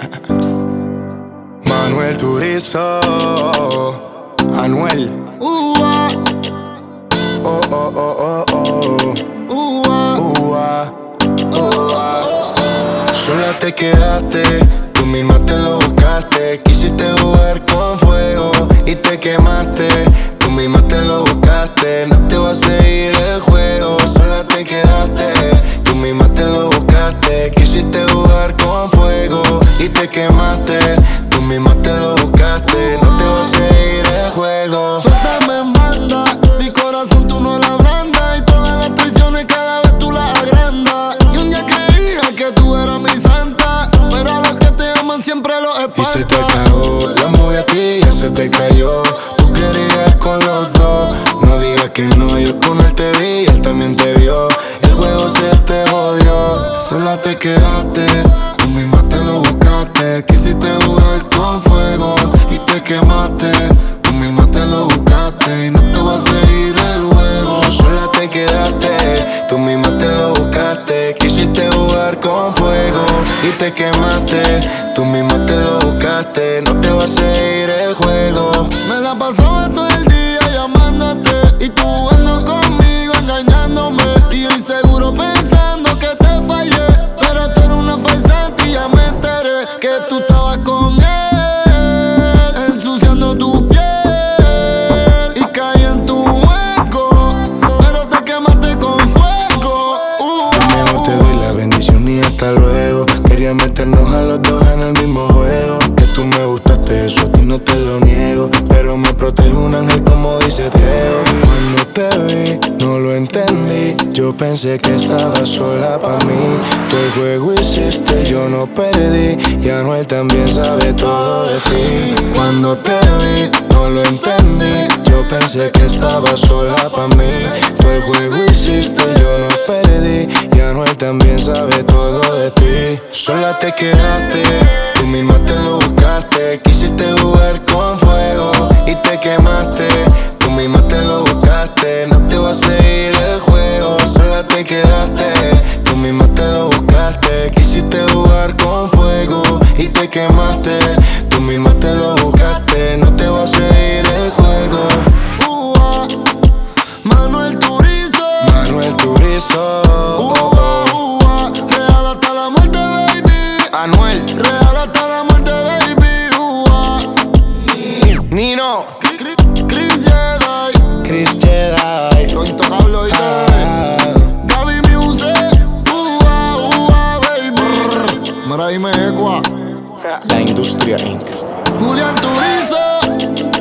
Manuel Turizo, Anuel. Oh, oh, oh, oh, oh. Sola te quedaste, tú misma te lo buscaste. Quisiste jugar con fuego y te quemaste. Tú misma te lo buscaste, no te va a seguir el juego. Sola te quedaste, tú misma te lo buscaste. Quisiste jugar con fuego y te quemaste. Tú misma te lo buscaste, no te va a seguir el juego. Suéltame en banda, mi corazón tú no la abrandas. Y todas las traiciones cada vez tú las agrandas. Y un día creía que tú eras mi santa, pero a los que te aman siempre los espantas. Y se te cagó, la movie a ti ya se te cayó. Tú querías con los dos, no digas que no. Yo con él te vi y él también te vio. El juego se te jodió, sola te quedaste. Tú misma te lo buscaste. Quisiste jugar con fuego y te quemaste. Tú misma te lo buscaste y no te va a seguir el juego. Sola te quedaste, tú misma te lo buscaste. Quisiste jugar con fuego y te quemaste. Tú misma te lo buscaste, no te va a seguir el juego. Me la pasaba todo el día llamándote y tú jugando conmigo, engañándome. Y yo inseguro pensando que te fallé, pero tú eres una farsante y ya me enteré que tú estabas con él, ensuciando tu piel y caí en tu hueco, pero te quemaste con fuego. Mejor te doy la bendición y hasta luego. Quería meternos a los dos en el mismo juego. Que tú me gustaste, eso a ti no te lo niego. Pero me protege un ángel como dice Teo. Cuando te vi, no lo entendí. Yo pensé que estabas sola pa' mí. Tú el juego hiciste, yo no perdí. Y Anuel también sabe todo de ti. Cuando te vi, no lo entendí. Yo pensé que estabas sola pa' mí. Tú el juego hiciste, yo no perdí. Y Anuel también sabe todo de ti. Sola te quedaste, tú misma te lo buscaste. Quisiste jugar con fuego y te quemaste. Tú misma te lo buscaste, no te va a seguir el juego. Sola te quedaste, tú misma te lo buscaste. Quisiste jugar con fuego y te quemaste. Tú misma te lo buscaste, no te va a seguir el juego. Manuel Turizo, Manuel Turizo, real hasta la muerte, baby. Anuel, Real hasta la muerte, baby. Nino, Chris Jedi, Chris Jedi, lo intocable, oíste. Gaby Music, baby. Mara y Mecua, La Industria Inc. Julián Turizo.